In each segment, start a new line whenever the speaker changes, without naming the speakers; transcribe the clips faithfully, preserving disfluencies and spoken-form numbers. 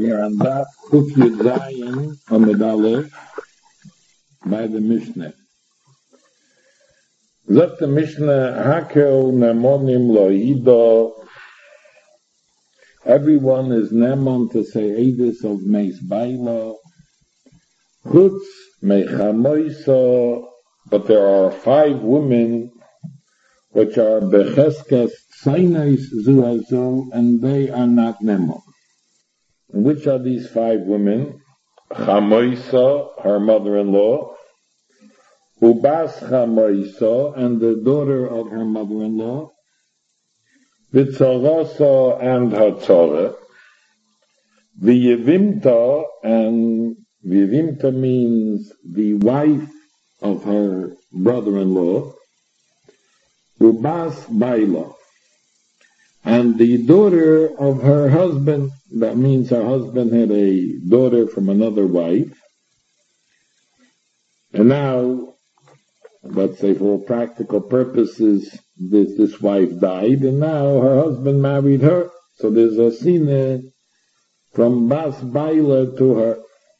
We are on that Kuf Yud Zayin Amud Aleph by the Mishnah. Zot the Mishnah Hakel Nemonim Loido. Everyone is Nemon to say Eidus of Meis Baila. Chutz Mechamoiso. But there are five women which are Becheskes Sainais Zuazu, and they are not Nemon. Which are these five women? Chamoisa, her mother-in-law, Ubas Chamoisa, and the daughter of her mother-in-law, Vitzorosa and Hatzora, V'yevimta, and V'yevimta means the wife of her brother-in-law, Ubas Baila, and the daughter of her husband. That means her husband had a daughter from another wife. And now, let's say for all practical purposes, this, this wife died, and now her husband married her. So there's a scene from Bas Baila to her.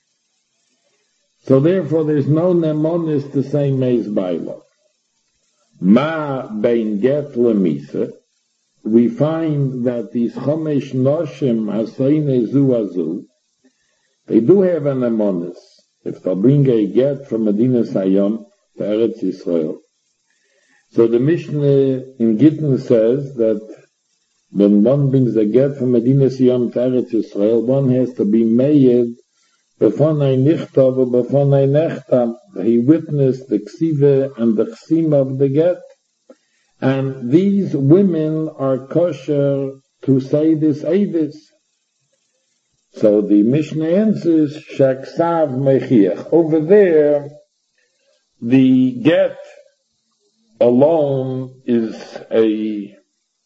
So therefore there's no Nemonis to say Meis Baila. Ma bein get lemisa. We find that these Chomesh Noshim Hasaine Zuazu, they do have an Nemonis. If they'll bring a get from Medina Sayam to Eretz Yisrael. So the Mishnah in Gittin says that when one brings a get from Medina Sayam to Eretz Yisrael, one has to be made Befonai Nichtav or Befonai Nechtam. He witnessed the Ksiva and the Chsima of the get. And these women are kosher to say this Eidus. So the Mishnah answers, Shaksav Mechiach. Over there, the get alone is a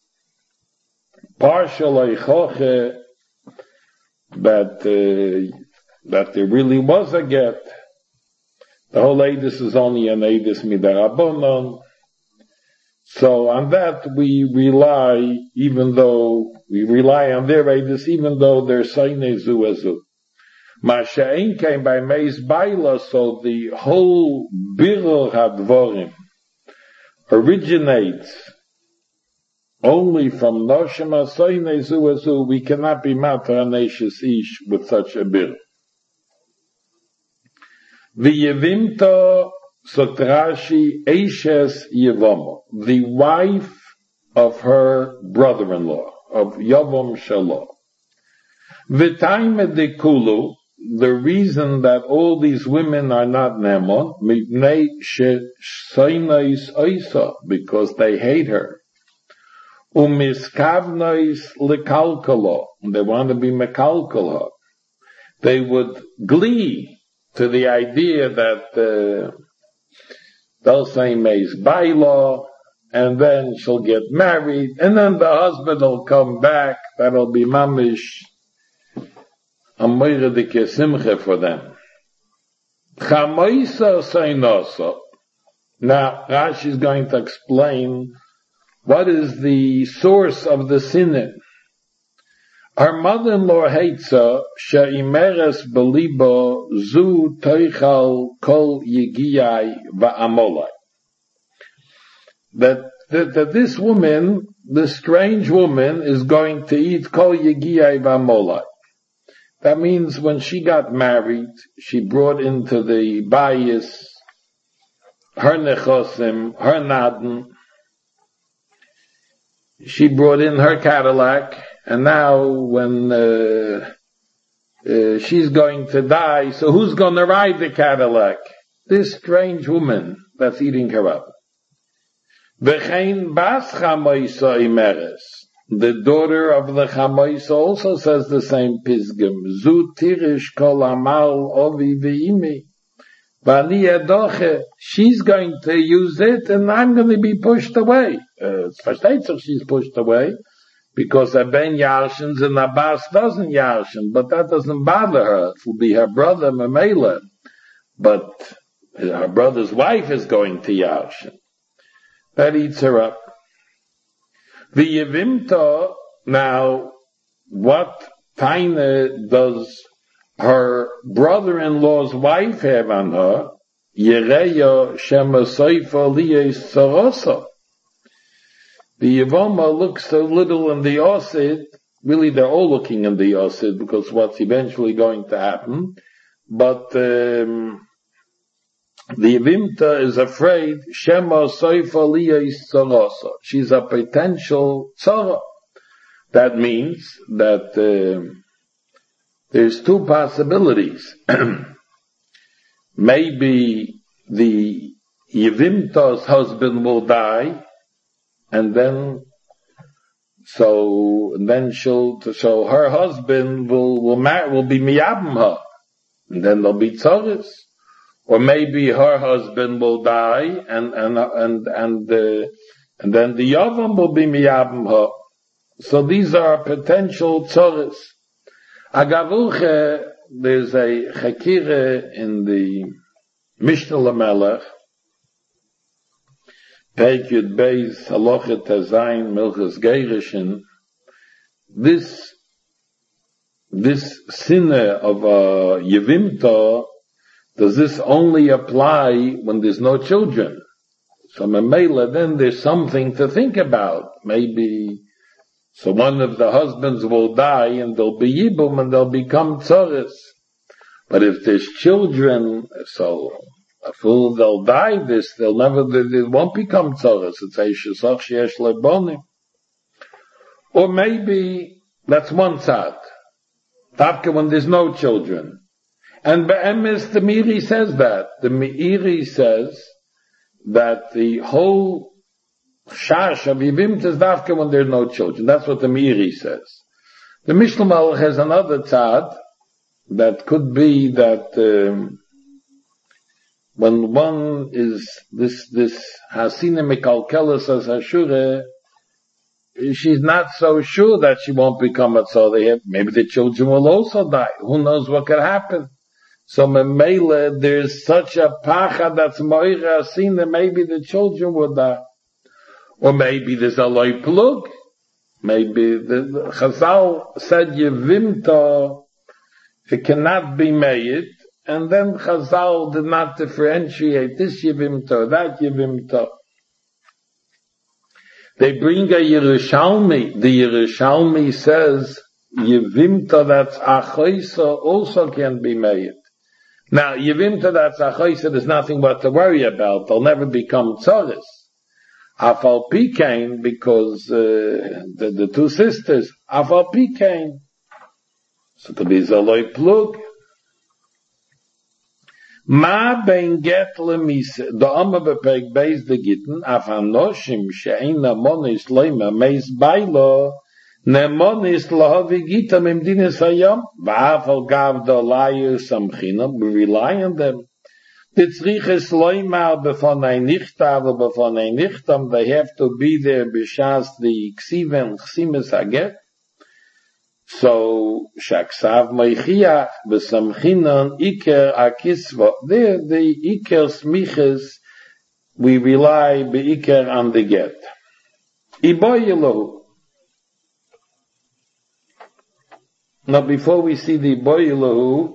partial eichoche that, uh, that there really was a get. The whole Eidus is only an Eidus midarabonon. So on that we rely, even though we rely on their Eidus, even though they're Sainei Zuazu. Masha'in came by Meis Baila, so the whole Birur HaDvorim originates only from Noshim HaSainei Zuazu. We cannot be Mata Aneshes Ish with such a Birur. V'yevimta Sotrashi Eishes Yevomo, the wife of her brother-in-law, of Yavom Shalom. V'taime de Kulu, the reason that all these women are not Nemon, Mipnei Shesainais Oisa, because they hate her. Umiskavnais Lekalkalo, they want to be Mekalkala. They would glee to the idea that, uh, they'll say Meis Baila, and then she'll get married, and then the husband will come back. That'll be mamish a moire de kesimche for them. Chamoisa Sainosa. Now, Rashi is going to explain what is the source of the sin. Her mother-in-law hates her, she'imeres belibo zu teichal kol yigiyai va'amolai. That, that, that this woman, this strange woman, is going to eat kol yigiyai va'amolai. That means when she got married, she brought into the bayis her nechosim, her naden. She brought in her Cadillac. And now when uh, uh, she's going to die, so who's going to ride the Cadillac? This strange woman that's eating her up. V'chein bas Chamoisa imeres. The daughter of the Chamoisa also says the same pisgum. Zu tirish kol amal ovi ve'imi. V'ani edoche. She's going to use it and I'm going to be pushed away. Uh, she's pushed away. Because a ben yarshins and Abbas doesn't yarshin, but that doesn't bother her. It will be her brother Mamela, but her brother's wife is going to yarshin. That eats her up. The Yevimta, now, what Taina does her brother-in-law's wife have on her, Yereya Shema Seifa Liyes Sarosa. The Yevama looks so little in the Osid, really they're all looking in the Osid because what's eventually going to happen, but um, the Yevimta is afraid, Shema Seifa Liyes Sarosa. She's a potential tzara. That means that uh, there's two possibilities. Maybe the Yevimta's husband will die, and then, so, and then she'll, so her husband will, will marry, will be miyabim her, and then there'll be tzaris. Or maybe her husband will die, and, and, and, and, uh, and then the yavam will be miyabim her. So these are potential tzaris. Agavuche, there's a chakire in the Mishnah Lamelech, Peik Yud Beis Halochet Tazayin Milchas Geirishin. This, this sinne of a Yevimta, does this only apply when there's no children? So Mamela, then there's something to think about. Maybe, so one of the husbands will die and there'll be Yibum and they'll become Tzaris. But if there's children, so a fool, they'll die, this, they'll never, they, they won't become Tzaris. It's a Shesach Sheyesh Lebonim. Or maybe, that's one side. Tapka when there's no children. And Be'emes, the Meiri says that. The Meiri says that the whole Shash of Yevimta is dafka when there are no children. That's what the Meiri says. The Mishnah Malach has another tzad that could be that um, when one is this this Hasina Mikalkelis as Hashure, she's not so sure that she won't become a tzaddik. Maybe the children will also die. Who knows what could happen? So Memele, there's such a pacha that's moira Hasina, maybe the children will die. Or maybe there's a loy plug. Maybe the, the Chazal said Yevimta, it cannot be made, and then Chazal did not differentiate this Yevimta, that Yevimta. They bring a Yerushalmi. The Yerushalmi says Yevimta that's Achoisa also can be made. Now, Yevimta that's Achoisa, there's nothing but to worry about. They'll never become Tzaris. Afal Pikain, because uh, the, the two sisters, Afal Pikain. So to be Zaloi Plug. Ma ben get lemise, the Amma bepeg beis de gitten, af anoshim she'ena monis leima meis bailo, ne monis lahavi gita mem dinis hayam, va'afal gav da layu samchinam, we rely on them. The tzriches loima befon ein nichta, aber befon ein nichtam, they have to be there b'shas the ksiven chsimes haget. So, shaksav meichiach b'samchinan iker akisva. There, the iker smiches, we rely b'iker on the get. Iboyilahu. Now, before we see the iboyilahu,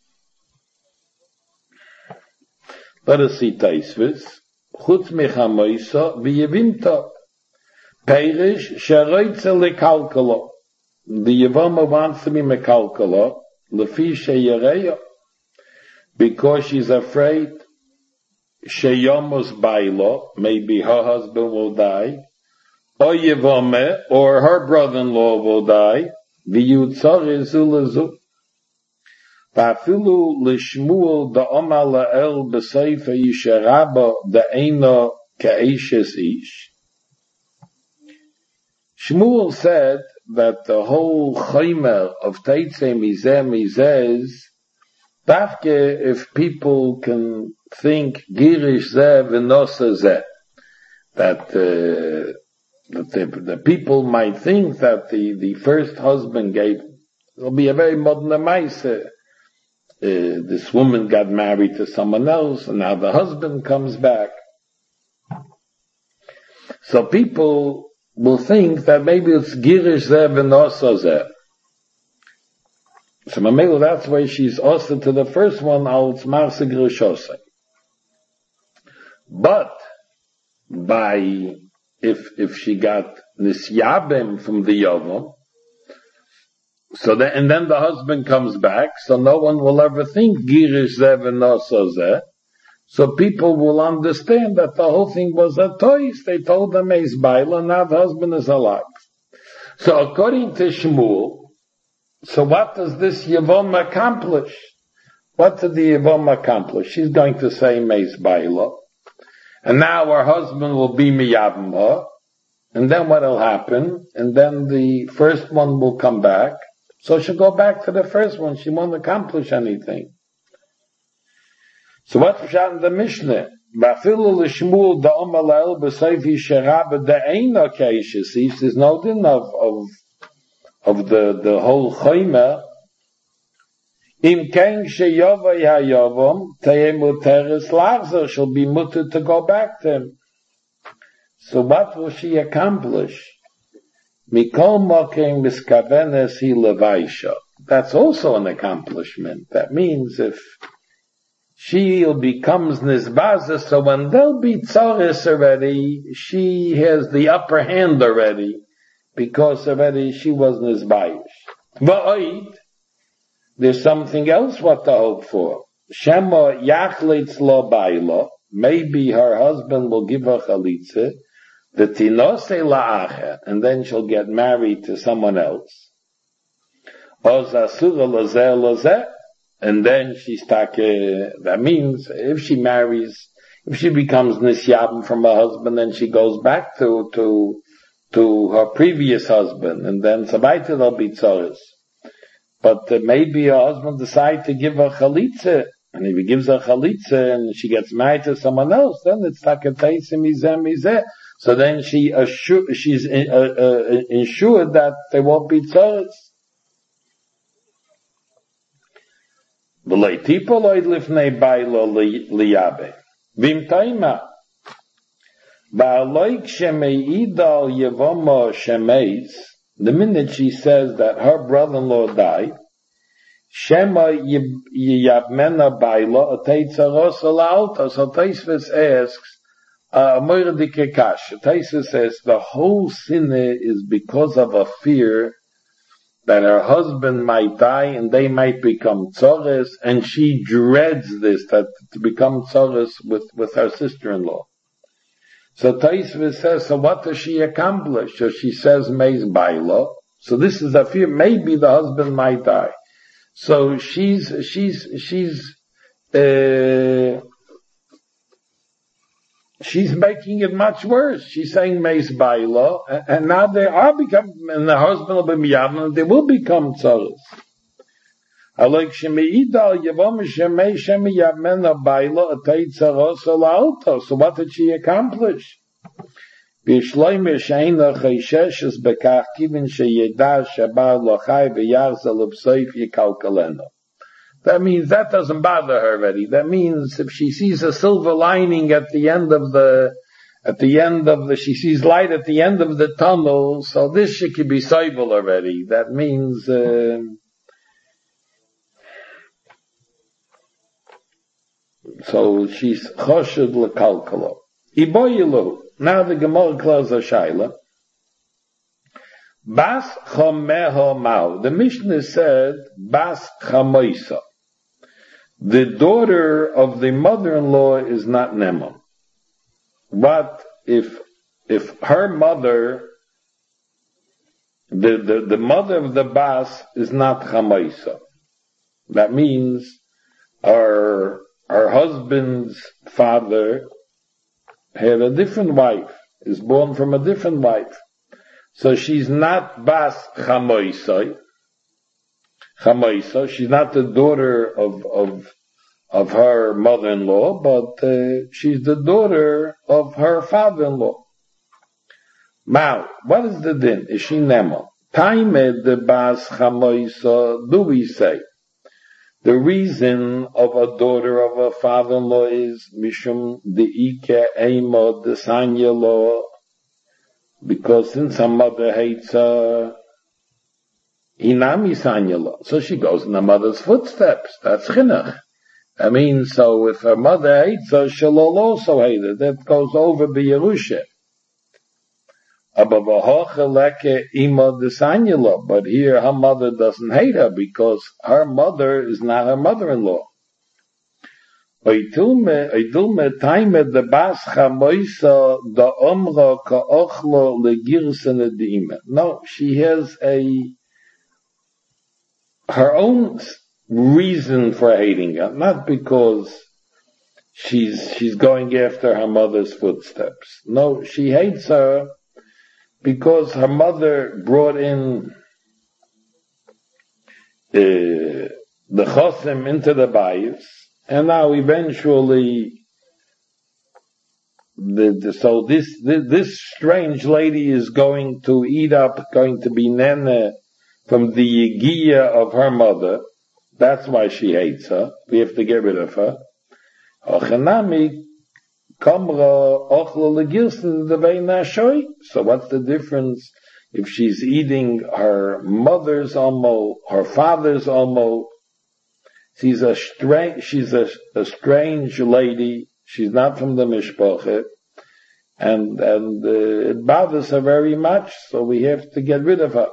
let us see Taisvis. Chutz mechamoisa v'yevimta. Peirish sharoitze lekalkala. The Yevama wants to be mekalkala, lefi sheyereya, because she's afraid sheyamos bailo, maybe her husband will die, or Yevame, or her brother-in-law will die, v'yutzare zulazu. V'afilu l'shmuel da'oma la'el b'seifa yisharaba da'ena ka'eshes ish. Shmuel said that the whole chaymer of Teitzei Mizeh Mizeh is dafke if people can think Girish Zeh V'nosa Zeh, that, uh, that the, the people might think that the, the first husband gave, it'll be a very modern maise. Uh, this woman got married to someone else and now the husband comes back. So people will think that maybe it's Girish Zeh V'nosa Zeh. So Mamela, that's why she's also to the first one, als Marse Grishosei. But, by, if, if she got Nisyabim from the Yovam, so then, and then the husband comes back, so no one will ever think Girish Zeh v'Noso Zeh. So people will understand that the whole thing was a toys. They told them he's Baila, now the husband is alive. So according to Shmuel, so what does this Yavom accomplish? What did the Yavom accomplish? She's going to say Meis Baila. And now her husband will be Miyavim. And then what will happen? And then the first one will come back. So she'll go back to the first one. She won't accomplish anything. So what's in the Mishnah? Ba'afilu l'shmuel da'om ala'el b'seifi sherabah da'ein okeshes. There's no din of, of, of the, the whole chayma. Im ken sheyovay hayovom tayeh muteres lachzer. She'll be mutter to go back to him. So what will she accomplish? Mikol mokem miskavenes hi levaisha. That's also an accomplishment. That means if she becomes nizbaza, so when there'll be tzaris already, she has the upper hand already, because already she was nizbayish. Va'oid, there's something else what to hope for. Shema yachlitz lo bailo, maybe her husband will give her chalitza, the tinose la'acher, and then she'll get married to someone else. Oz asura lozeh lozeh, and then she's take, that means if she marries, if she becomes nisyabim from her husband, then she goes back to, to, to her previous husband, and then sabaita there'll be tzoris. But uh, maybe her husband decides to give her chalitza, and if he gives her chalitza and she gets married to someone else, then it's takateisim mizeh mizeh. So then she assure, she's uh, uh, ensured that there won't be tzoris. V'lei tipo loid lifnei bailo liyabe. Vim taima. Ba'aloik shemeida al yevomo shemeis. The minute she says that her brother-in-law died, Shema yiyabmena bailo ateitzaros alauta. So Taisvis asks, uh, Moiradike Kash. Taisvis says the whole sin is because of a fear that her husband might die and they might become tzores, and she dreads this, that to become tzores with, with her sister-in-law. So Taisvis says, so what does she accomplish? So she says, Meis Bailo. So this is a fear, maybe the husband might die. So she's, she's, she's, uh, she's making it much worse. She's saying Meis Bailo, and now they are becoming, and the husband will be miyavim, and they will become tzaros. Alek shemeida yavom shemei shemi yavmena bailo atay tzaros alauto. So what did she accomplish? B'shloim sheina chayshes bekach kivin sheyeda shabar lochai v'yarzel b'soif yikalkaleno. That means that doesn't bother her already. That means if she sees a silver lining at the end of the, at the end of the, she sees light at the end of the tunnel, so this she could be soivel already. That means, uh, so she's choshed lekalkalo. Iboyilu. Now the Gemara closes a shaila. Bas chomeho mau. The Mishnah said, Bas chamoisa. The daughter of the mother-in-law is not Nemam. But if, if her mother, the, the, the mother of the Bas is not chamoisa. That means our, our husband's father had a different wife, is born from a different wife. So she's not Bas Chamoisai. Chamoisa, she's not the daughter of, of, of her mother-in-law, but uh, she's the daughter of her father-in-law. Now, what is the din? Is she Nemo? Taime de Bas Chamoisa, do we say? The reason of a daughter of a father-in-law is Mishum de Ike Eimo de Sanya-law, because since her mother hates her, Hinami Sanyala. So she goes in her mother's footsteps. That's chinuch. I mean, so if her mother hates her, she'll also hate her. That goes over B'Yerusha. But here her mother doesn't hate her because her mother is not her mother-in-law. No, she has a her own reason for hating her, not because she's she's going after her mother's footsteps. No, she hates her because her mother brought in uh, the chosim into the bayis, and now eventually, the, the, so this, this this strange lady is going to eat up, going to be nene from the yigia of her mother. That's why she hates her. We have to get rid of her. So what's the difference if she's eating her mother's omo, her father's omo? She's a strange, she's a, a strange lady. She's not from the mishpacha, and and uh, it bothers her very much. So we have to get rid of her.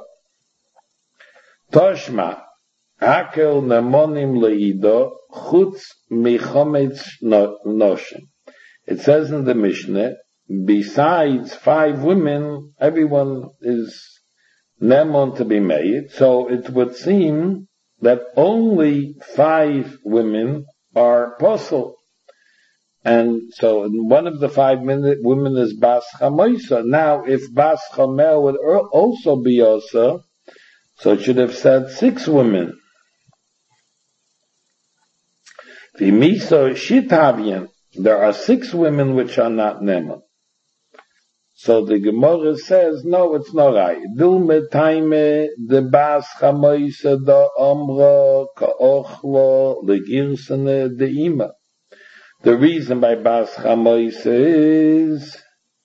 Toshma akel nemonim leido chutz michometz noshim. It says in the Mishnah, besides five women, everyone is nemon to be made. So it would seem that only five women are posel. And so one of the five women is Bas Chamoisa. Now, if Bas Chamel would also be also, so it should have said six women. V'miso shitavian. There are six women which are not Neman. So the Gemara says, no, it's not right. Dulme taime de bas chamoise da omra ka'ochlo legirsene de ima. The reason by bas chamoise is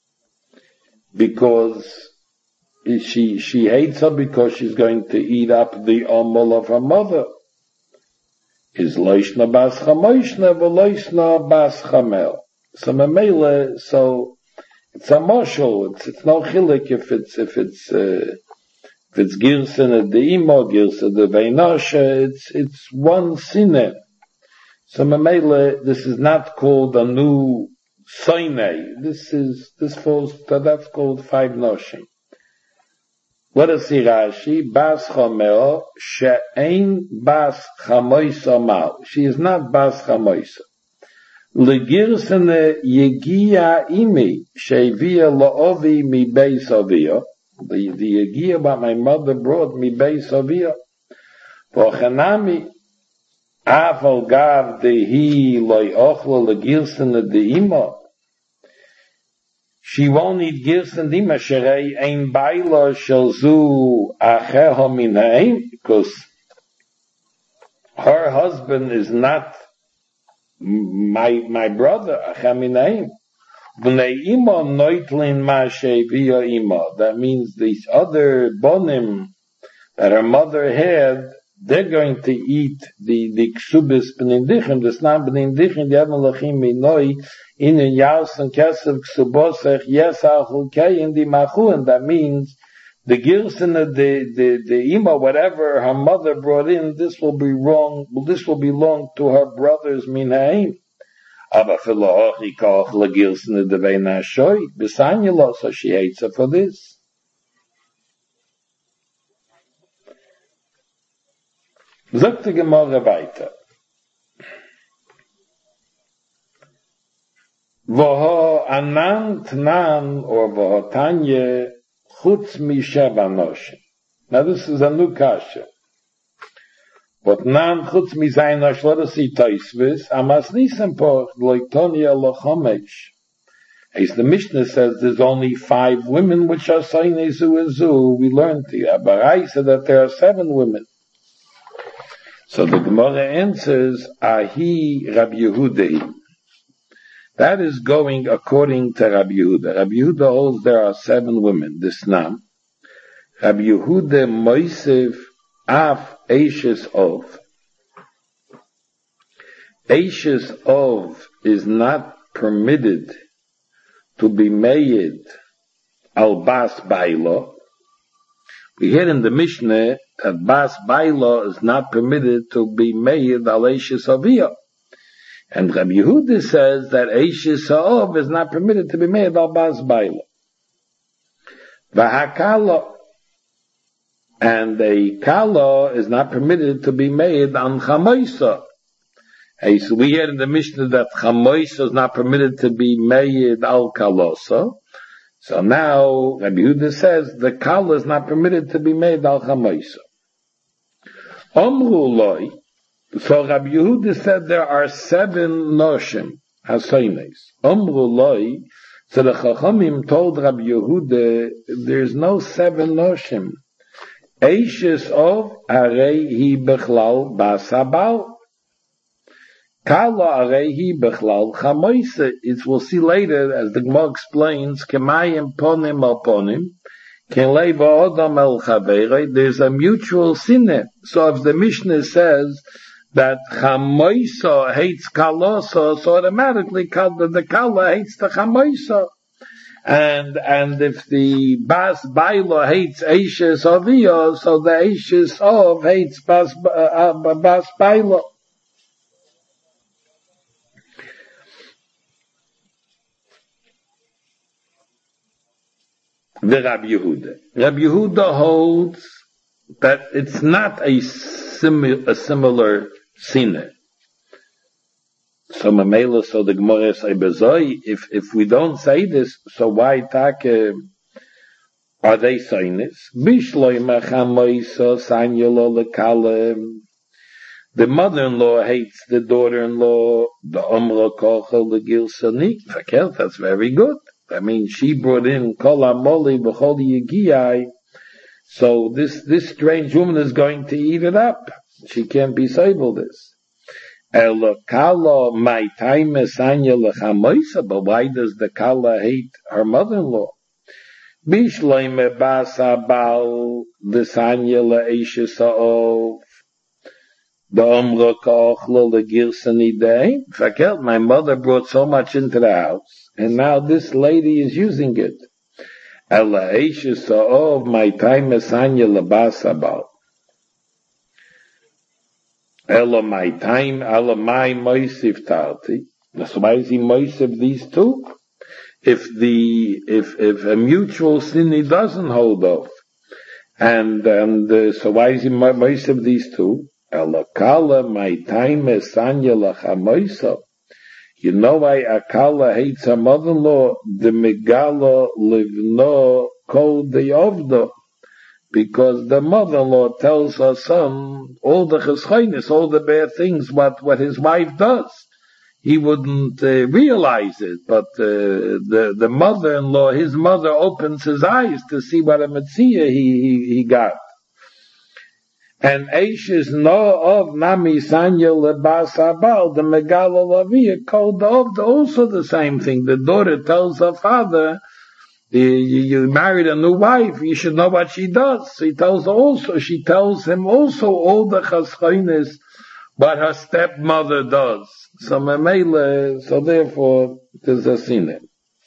because she she hates her because she's going to eat up the omel of her mother. Is loishna bas chamoishna v'loishna bas chamel. So memele, so it's a moshel. It's it's no chilik if it's if it's uh, if it's girsen de imo girsen de veinosha. It's it's one sinner. So memele, this is not called a new soine. This is this falls that's called five noshim. Let us see Rashi, Bas Chamel, She'ein Bas Chamoisa Mal. She is not Bas Chamoisa. Legirsene Yegia Imi, She'evia La'ovi Mi Beis Avia. The, the Yegia what my mother brought Mi Beis Avia. V'ochanami, Aval Gav Dehi Loi Ochla Legirsene De'ima. She won't eat girsen dima sherei ein baila shel zu acheha min ha'im, because her husband is not my my brother acheha min ha'im. Bnei ima noitlin ma sheviya ima. That means these other bonim that her mother had, they're going to eat the the ksubis b'nindichem. The snam b'nindichem yamalachim minoi. In a yaus and kesef ksubosech yesachul kei in the machu, and that means the girsen of the the the ima, whatever her mother brought in, this will be wrong. This will belong to her brothers minaim. Aber filochi koch la girsen of the veinashoy b'sanyalo, so she hates her for this. Sagt die Gemara weiter. Voho anan tnan or voho tanye chutz mi sheva noshim. Now this is a new kasha. But nan chutz mi zayin nosh, let us see Taisvis. Amas nisem poch loitonia lochomech. As the Mishnah says, there's only five women which are saying zu and zu. We learned here. But I said that there are seven women. So the Gemara answers, Ahi Rabbi Yehudei. That is going according to Rabbi Yehuda. Rabbi Yehuda holds there are seven women. This nam. Rabbi Yehuda Moisef Af Eishes Ov. Eishes Ov is not permitted to be made al Bas Bailo. We hear in the Mishnah that Bas Bailo is not permitted to be made al Eishes Oviyah. And Rabbi Yehuda says that Eishes Ov is not permitted to be made al Bas Bailo. V'hakala, and a kala is not permitted to be made on chamoisa. Hey, so we hear in the Mishnah that chamoisa is not permitted to be made al kalosa. So now Rabbi Yehuda says the kala is not permitted to be made al chamoisa. Omru loy. So Rabbi Yehuda said there are seven noshim hasoines. Omru loy. So the Chachamim told Rabbi Yehuda there's no seven noshim. Eishes of arei hi bechlal basabal. Kala arei hi bechlal chamoisa. It we'll see later as the Gemara explains. Kemayim ponim al ponim. Ken leiva odam el chaverei. There's a mutual sinne. So if the Mishnah says that chamoisa hates kalosa, so automatically the kala hates the chamoisa. And, and if the Bas Bailo hates Eishes Oviyah, so the Eishes Ov hates Bas, uh, Bas Bailo. The Rabbi Yehuda. Rabbi Yehuda holds that it's not a, simi- a similar sinner. So Mamela, so the Gemara say bezoi, if if we don't say this, so why take uh, are they saying this? Bishloi machamoisa sanyalo lekale. The mother-in-law hates the daughter-in-law. The omra kochel legil sani. Fakel, that's very good. I mean, she brought in kol amoli b'chol yigiyai. So this this strange woman is going to eat it up. She can't be able this. Elokala my time esanya lechamoisa, but why does the kala hate her mother-in-law? Bishleime basa bal desanya leishes of the omra kochlo legirsani day. Fakel, my mother brought so much into the house, and now this lady is using it. Ela eishes of my time esanya lebasa bal. Ela my time, ela my moisif tarti. So why is he moisif these two? If the, if, if a mutual sin he doesn't hold off. And, and, uh, so why is he moisif these two? Ela kala my time esanya lachamoisa. You know why Akala hates her mother-in-law? The megala livno kol deyovdo. Because the mother-in-law tells her son all the cheschainis, all the bad things, what, what his wife does. He wouldn't uh, realize it, but uh, the the mother-in-law, his mother opens his eyes to see what a metzia he, he, he got. And Eishes no of nami sanya lebas abal, the megala lavia called of also the same thing. The daughter tells her father, You, you married a new wife, you should know what she does. She tells her also, she tells him also all the chaschainis, what her stepmother does. So memele, so therefore, there's a sinner.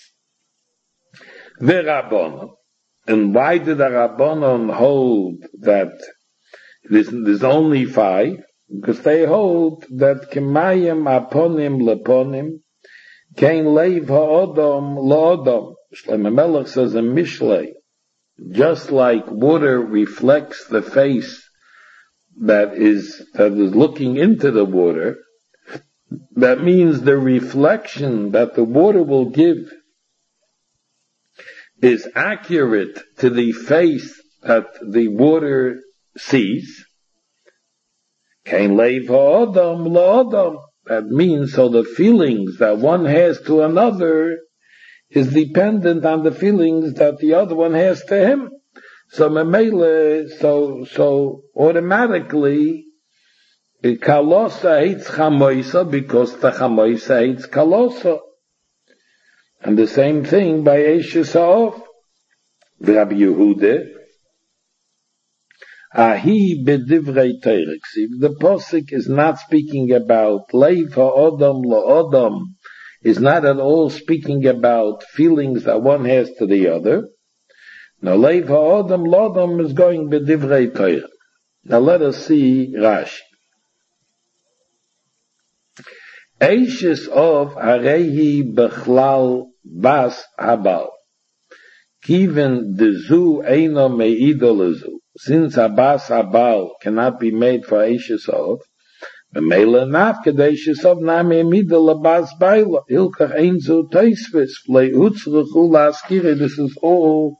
The Rabbanon. And why did the Rabbanon hold that there's, there's only five? Because they hold that kemayim aponim leponim, kein leiv ha'odom la'odom. Shlomo Melech says in Mishlei, just like water reflects the face that is that is looking into the water, that means the reflection that the water will give is accurate to the face that the water sees. Kein leiv ha'odom la'odom. That means so the feelings that one has to another is dependent on the feelings that the other one has to him. So memele, so so automatically, kalosa hates chamoisa because the chamoisa hates kalosa, and the same thing by Eishes Ha'ov. Rabbi Yehuda, Ahi bedivrei Torah. The posuk is not speaking about leiv ha'odam la'odam, is not at all speaking about feelings that one has to the other. Now leiv ha'odam la'odam is going bedivrei Torah. Now let us see Rashi. Eishes of harehi bechlal bas habal. Kiven dezu eino me'ido lezu. Since abas habal cannot be made for Eishes of, B'meila nafke de Eishes of nami emida lebas baila. Hilkach einzu teisvis. Leiutzruchu laskire. This is all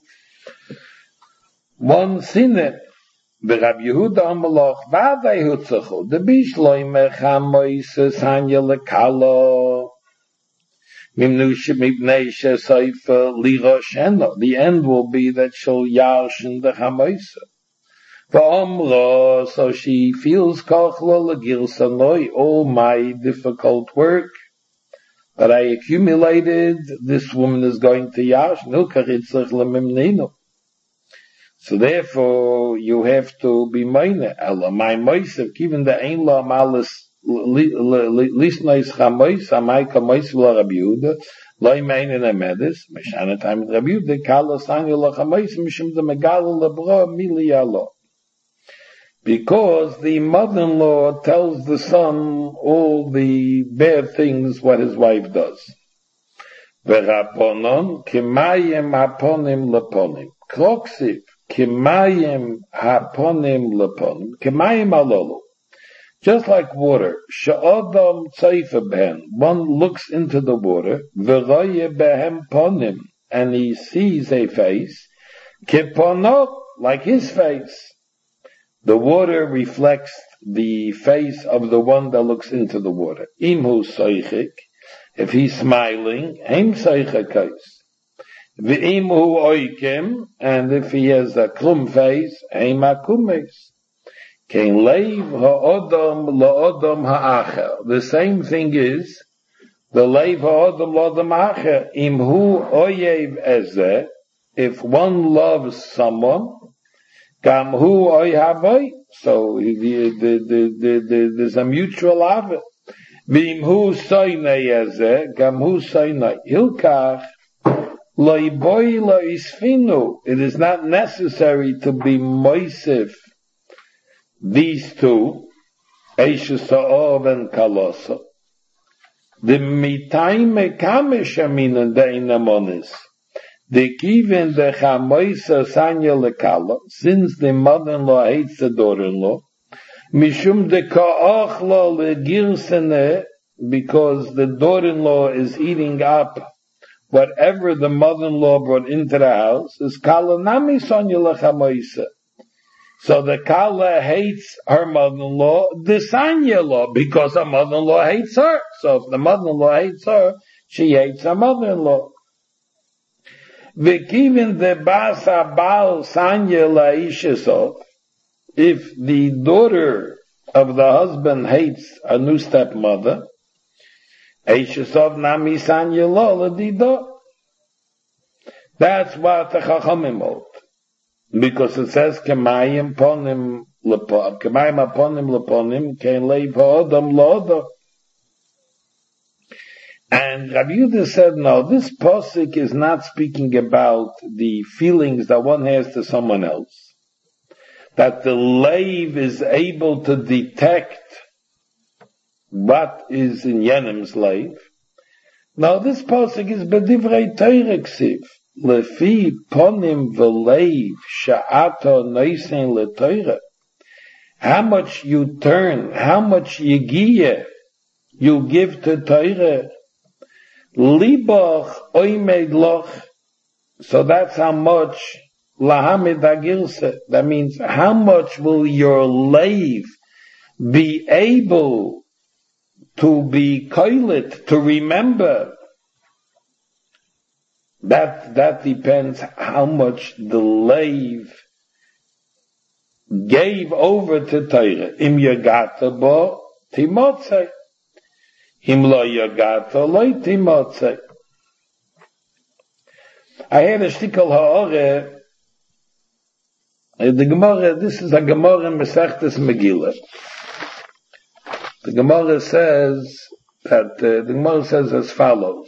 one sinne. Rabbi Yehuda Amalach Vaday Hutzachu. The Bishloi Mechamoises Hanya Lekalo. Mimnusha Mibnei Shesaifa Liroshena. The end will be that she'll yarshin the Chamoisa. V'omro, so she feels Kochlo Legilsanoi, all my difficult work that I accumulated, this woman is going to yash. Nilkaritzach Lemimnino. So therefore, you have to be meine. Ella, my moisev, given the ein la malis lisnois chamois, amai kamois v'la Rabbi Yehuda, loy mein in a medis, meshana time Rabbi Yehuda, kala sanyo la chamois, mishum de megala lebro mili alo. Because the mother-in-law tells the son all the bad things what his wife does. V'raponon, kimayim aponim leponim. Kroksiv, Kimayim haponim leponim. Kimayim alolu. Just like water. She'odam tzayfa behen. One looks into the water. V'roye behem ponim. And he sees a face. Kiponot. Like his face. The water reflects the face of the one that looks into the water. Imhu soichik. If he's smiling. Heim soichikais. V'imhu oikim, and if he has a klum face, heim akumes. Kein leiv ha'odam la'odam ha'acher. The same thing is, the leiv ha'odam la'odam ha'acher. Imhu oyev ezeh, if one loves someone, gam hu oy havoi, so the, the, the, the, the, there's a mutual love. V'imhu soynei ezeh, gam hu soynei. Hilkach, it is not necessary to be moisif these two, Eishes Ha'ov and Kalosa. The mitayme kameshamin the inamonis. The given the chamoisa sanya lekala, since the mother-in-law hates the daughter-in-law, mishum de ka'achla legirsene, because the daughter-in-law is eating up whatever the mother-in-law brought into the house, is kala nami sonya lechamoisa. So the kala hates her mother-in-law, the sanya-law, because her mother-in-law hates her. So if the mother-in-law hates her, she hates her mother-in-law. V'kivin the basa bal sanya la'ishesov, if the daughter of the husband hates a new stepmother, Eishesov nami sanya lo l'dido. That's what the Chachamim hold. Because it says, Kemayim ponim leponim, Kemayim aponim leponim, Kein leiv ha'odam lo'odam. And Rabbi Yehuda said, no, this posuk is not speaking about the feelings that one has to someone else. That the leiv is able to detect what is in Yenim's life. Now this pasuk is bedivrei Torah ksiv. Lefi ponim v'leiv sha'ato noisen leTorah. How much you turn, how much yigiyah you give to Torah. Libach oimed loch. So that's how much lahamid agilse. That means how much will your leiv be able to be koilet, to remember. That, that depends how much the leiv gave over to Torah. Im yagata bo timotzei. Im lo yagata lo timotzei. I had a shtickle ha'ore The Gemara, this is a Gemara in Masechtas Megillah. The Gemara says that, uh, the Gemara says as follows.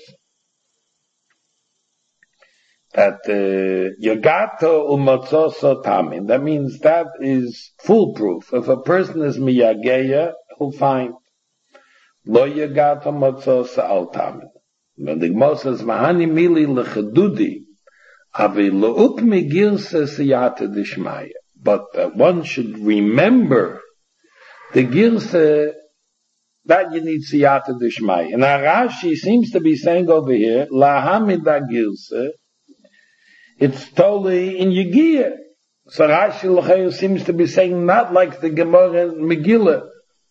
That, uh, Yagato umatzoso tamin. That means that is foolproof. If a person is miyageya, he'll find. Lo yagato matzoso al tamin. When the Gemara says, Mahani mili lechadudi, avi lo'uk megilse siyata dishmaya. But uh, one should remember the girse that you need siyata dishmaya. And Rashi seems to be saying over here, lahamida girse, it's totally in Yegiyah. So Rashi L'chayr seems to be saying not like the Gemara in Megillah.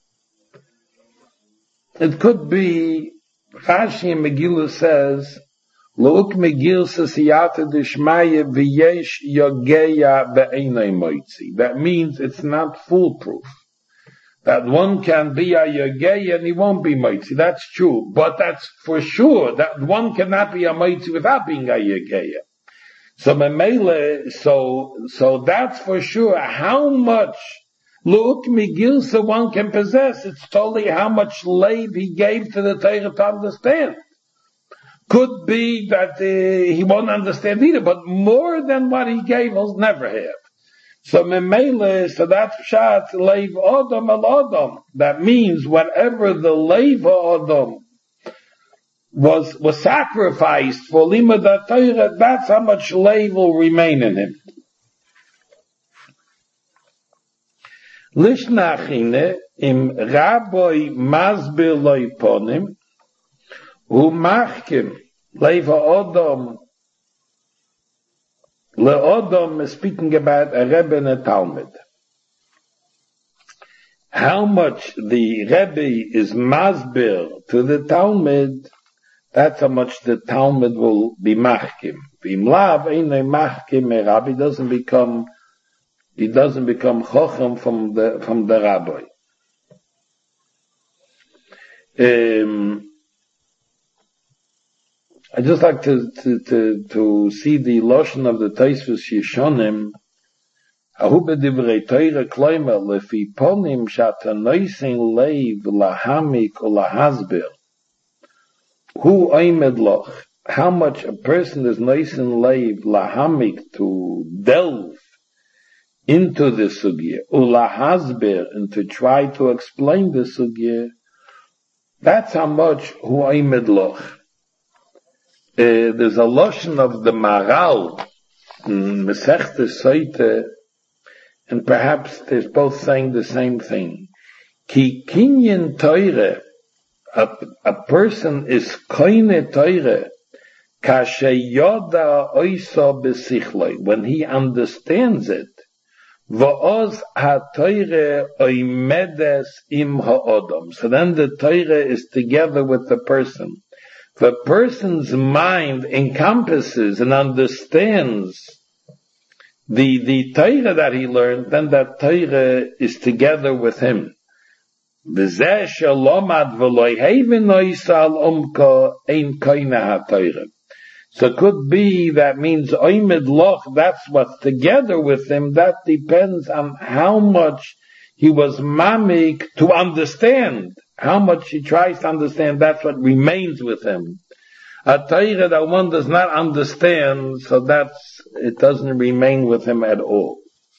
It could be, Rashi in Megillah says, Lo'uk Megilsa siyata dishmaya v'yesh yogeya be'enei moitzi. That means it's not foolproof. That one can be a yogeya and he won't be moitzi. That's true. But that's for sure that one cannot be a moitzi without being a yogeya. So memele, so, so that's for sure. How much Lo'uk Megilsa one can possess, it's totally how much lave he gave to the Torah to understand. Could be that uh, he won't understand either, but more than what he gave, he'll never have. So memele, so that's pshat leiv adam al adam. That means whatever the leiv adam was was sacrificed for limud Torah, that's how much leiv will remain in him. Lishnachine im rabbi masbir loiponim umachkim leiv adam. Le'odom is speaking about a Rebbe and a Talmud. How much the Rebbe is masbir to the Talmud, that's how much the Talmud will be machkim. V'im lav einay machkim, a Rabbi doesn't become, he doesn't become chochem from the, from the Rabbi. Um, I just like to, to, to, to see the lotion of the Tosfos Yeshonim. Ahu b'divrei Torah kloimer lefi ponim shata noisin leiv lahamik ulahasbir. Hu oimed loch. How much a person is noisin leiv lahamik to delve into the sugya ulahasbir and to try to explain the sugya. That's how much hu oimed loch. Uh, there's a lotion of the Maral in Masechtes Soite, and perhaps they're both saying the same thing. Ki kinyan Teure, a, a person is koine Teure, kashe yoda oiso besichloi, when he understands it, va'oz ha-Teure oimedes im ha'odom. So then the Teure is together with the person. The person's mind encompasses and understands the, the Torah that he learned, then that Torah is together with him. So it could be that means oimed loch, that's what's together with him. That depends on how much he was mamik to understand. How much he tries to understand, that's what remains with him. A Torah that one does not understand, so that's, it doesn't remain with him at all.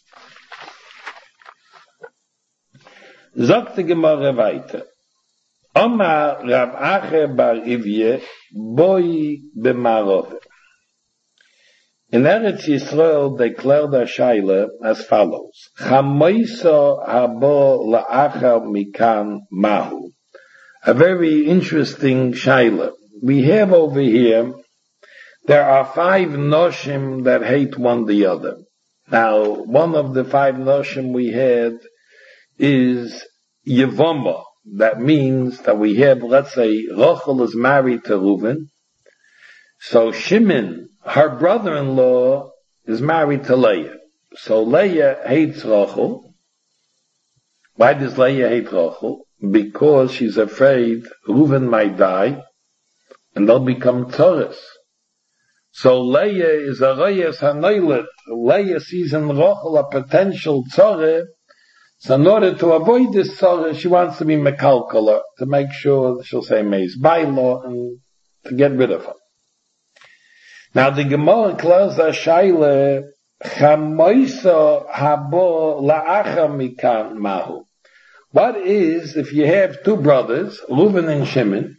Sagt die Gemara weiter. Omar Rav Acher bar Ivye boi b'marove. In Eretz Yisrael declared a shaila as follows. Chamoiso habo la'achar mikan mahu. A very interesting shaila. We have over here, there are five noshim that hate one the other. Now, one of the five noshim we had is Yevoma. That means that we have, let's say, Rachel is married to Reuven. So Shimon, her brother-in-law, is married to Leah. So Leah hates Rachel. Why does Leah hate Rachel? Because she's afraid Reuven might die and they'll become Taurus. So Leah is a Reyes Hanoilet. Leah sees in Rochel a potential tzore. So in order to avoid this tzore, she wants to be mekalkala, to make sure that she'll say Meis Bailo, and to get rid of her. Now the Gemara closes a shaila, Chamoisa habo la'acha mikan mahu. What is if you have two brothers, Reuven and Shimon,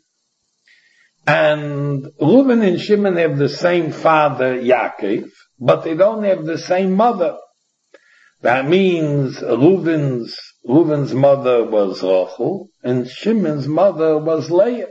and Reuven and Shimon have the same father, Yaakov, but they don't have the same mother? That means Reuven's, Reuven's mother was Rachel, and Shimon's mother was Leah.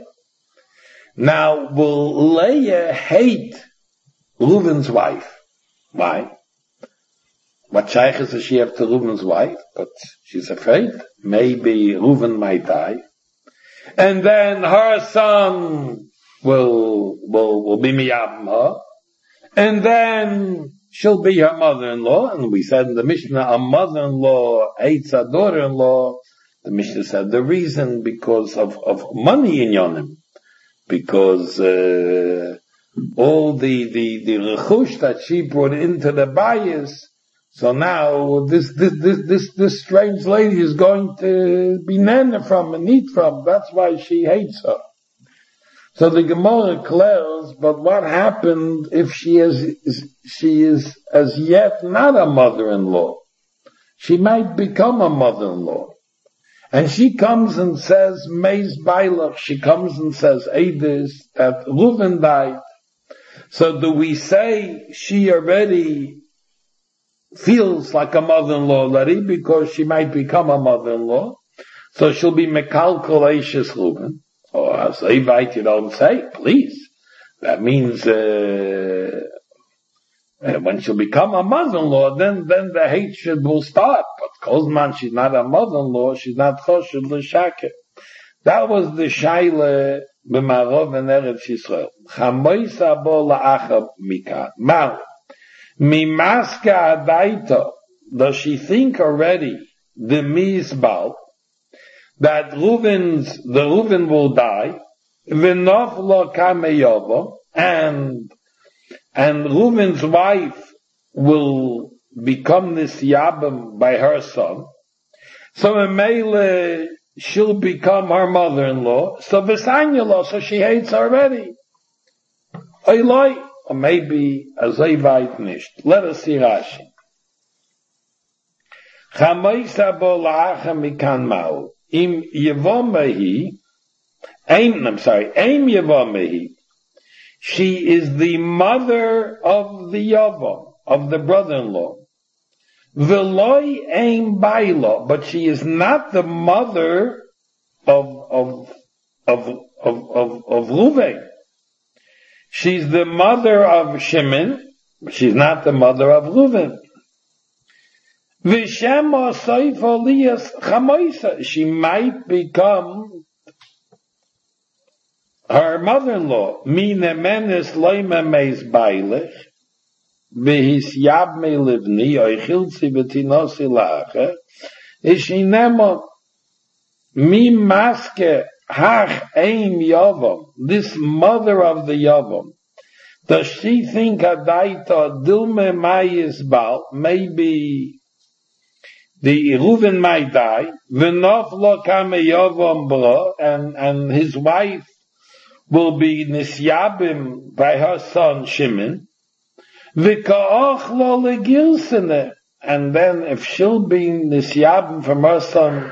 Now, will Leah hate Reuven's wife? Why? What shaykhs does she have to Reuven's wife? But she's afraid maybe Reuven might die, and then her son will will will be miyabim her, and then she'll be her mother-in-law. And we said in the Mishnah, a mother-in-law hates a daughter-in-law. The Mishnah said the reason because of of money in Yonim, because uh, all the the the rechush that she brought into the bias. So now this, this, this, this, this strange lady is going to be nana from and eat from. That's why she hates her. So the Gemara declares, but what happened if she is, she is as yet not a mother-in-law? She might become a mother-in-law. And she comes and says, Meis Bailach, she comes and says, Eidis, that Reuven died. So do we say she already feels like a mother-in-law already because she might become a mother-in-law? So she'll be mekalkal eishes Reuven. Or as Evite, you don't say, please. That means, uh, when she'll become a mother-in-law, then, then the hatred will start. But Kozman, she's not a mother-in-law, she's not choshed l'shake. That was the shaila b'marov and Eretz Yisrael. Chamoisa bo la'acha mikan. Mal. Mimaska adaita, does she think already the misbal that Reuven's the Reuven will die, v'noflo kameyova, and and Reuven's wife will become this yabam by her son. So Mele she'll become her mother-in-law. So v'sanyala, so she hates already. Oiloi. Or maybe azayvait nisht. Let us see Rashi. Chamoisa bo la'acha mikan ma'u. Im yevomehi, aim, I'm sorry, aim yevomehi. She is the mother of the yavam, of the brother-in-law. Veloi aim bailo, but she is not the mother of, of, of, of, of, of Reuven. She's the mother of Shimon, but she's not the mother of Reuven. V'shema soif Elias chamoisa. She might become her mother-in-law. Mine menes loime meis bailech, v'his yab me livni, oichilzi v'tinosi lache, ishinemo mi maske Hach Eim Yavam, this mother of the Yavam, does she think Adaita Dilme Mayis Bal, maybe the Reuven might die, V'noflo Kame Yavam Bro, and, and his wife will be Nisyabim by her son Shimon, V'ka'ochlo Legilsene, and then if she'll be Nisyabim from her son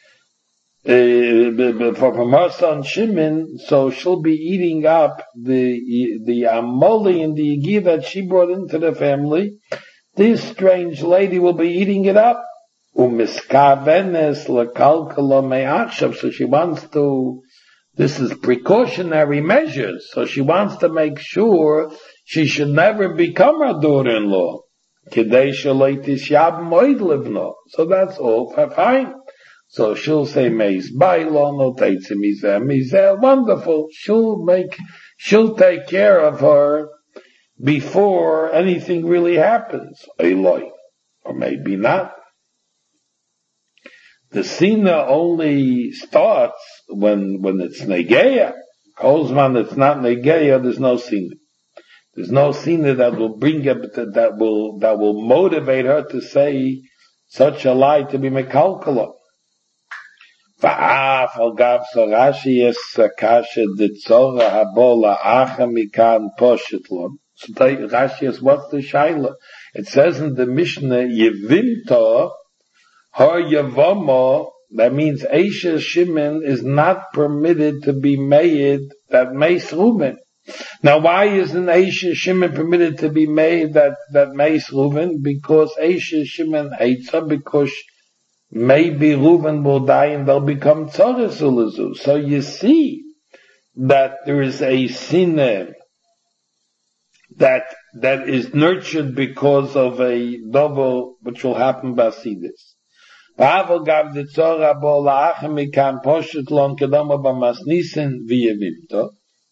Uh, from her son Shimon, so she'll be eating up the the amoli and the igi that she brought into the family. This strange lady will be eating it up. Umiskavenes lekalkala me'achshav. So she wants to. This is precautionary measures. So she wants to make sure she should never become her daughter-in-law. Kidei shaleitis yab moed livno. So that's all. Fine. So she'll say, Meis Bailo, no teitze mizeh, mizeh, wonderful. She'll make, she'll take care of her before anything really happens. Eloi. Or maybe not. The Sina only starts when, when it's Negeya. Kozman it's not Negeya, there's no Sina. There's no sinner that will bring her, that will, that will motivate her to say such a lie to be mekalkala. Va'af al gav so Rashi es kasha ditzora habola acha mikan poshitlon. So Rashi is, what's the shaila? It says in the Mishnah, Yevimta har yavama, that means Eisha Shimon is not permitted to be made that Meis Reuben. Now why isn't Eisha Shimon permitted to be made that, that Meis Reuben? Because Eisha Shimon hates her, because maybe Reuben will die and they'll become Tzoros Ulazu. So you see that there is a sinner that, that is nurtured because of a double, which will happen by Sidis. V'aval gav ditzora bo la'achem mikan poshet lon kedama b'masnisen v'yevimto.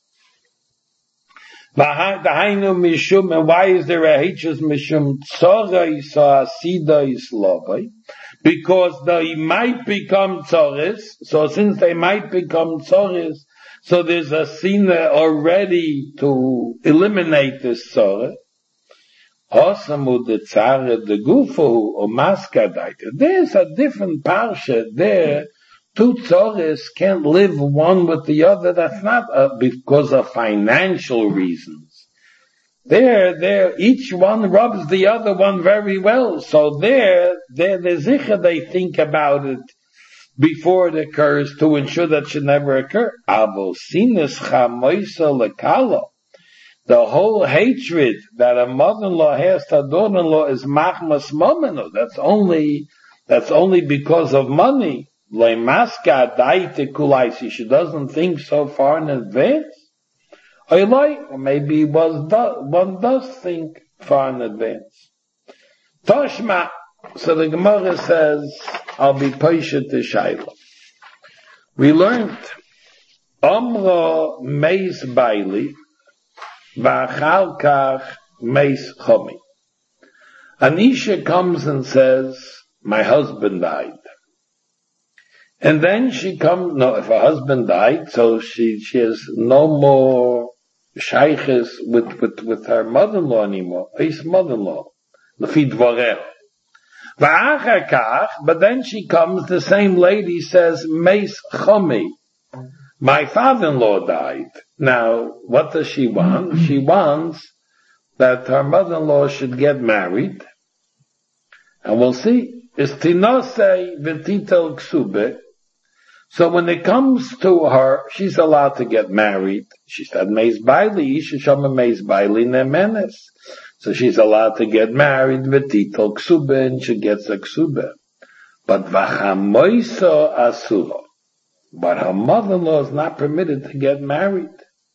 V'hainu mishum, and why is there a hatred mishum tzora isa asida islovai? Because they might become tzores, so since they might become tzores, so there's a sinner already to eliminate this tzore. Osamu de tzare de gufu or maskadaita. There's a different parsha there. Two tzores can't live one with the other. That's not uh, because of financial reasons. There, there, each one rubs the other one very well. So there, there, the zicha, they think about it before it occurs to ensure that it should never occur. Avo sinus chamoisa lekalo. The whole hatred that a mother-in-law has to a daughter-in-law is machmas momeno. That's only, that's only because of money. Leimaska daite kulaisi. She doesn't think so far in advance. Or maybe was one does think far in advance. Toshma. So the Gemara says, I'll be patient to Shaila. We learned, Omro meis baili, v'achal kach meis chomi. Anisha comes and says, my husband died. And then she comes, no, if her husband died, so she, she has no more shayches with, with, with her mother-in-law anymore, his mother-in-law, lefi dvoreh. But then she comes, the same lady says, Meis Chomi, my father-in-law died. Now, what does she want? She wants that her mother-in-law should get married. And we'll see. Is Tinose V'titel Ksube. So when it comes to her, she's allowed to get married. She said, Meis Baili, Isha Shama Meis Baili Nemenes. So she's allowed to get married, v'titel ksube, and she gets a ksube. But v'chamoiso asuro. But her mother-in-law is not permitted to get married.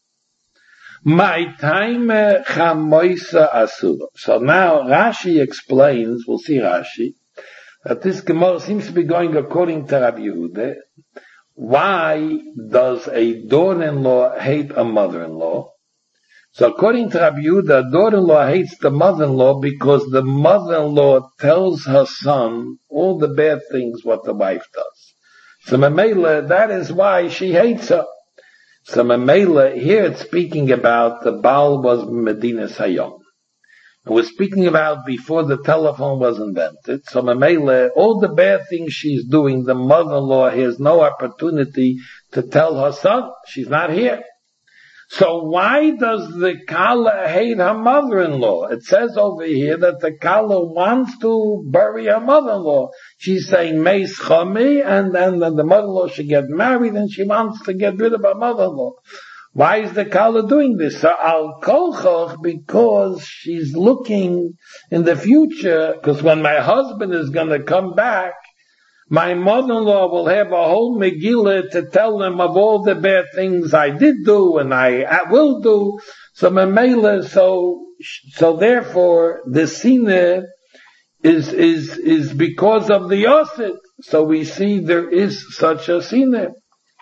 My time chamoiso asuro. So now Rashi explains, we'll see Rashi, that this Gemara seems to be going according to Rabbi Yehuda. Why does a daughter-in-law hate a mother-in-law? So according to Rabbi Yehuda, daughter-in-law hates the mother-in-law because the mother-in-law tells her son all the bad things what the wife does. So Mamela, that is why she hates her. So Mamela, here it's speaking about the Baal was Medina Sayom. And we're speaking about before the telephone was invented. So Mamela, all the bad things she's doing, the mother-in-law has no opportunity to tell her son. She's not here. So why does the Kala hate her mother-in-law? It says over here that the Kala wants to bury her mother-in-law. She's saying Meis Chomi, and then the mother-in-law should get married, and she wants to get rid of her mother-in-law. Why is the Kala doing this? So Al Kolchoch, because she's looking in the future, because when my husband is going to come back, my mother-in-law will have a whole Megillah to tell them of all the bad things I did do and I, I will do. So Mamela, so, so therefore the Sinah is, is, is because of the Yosid. So we see there is such a Sinah.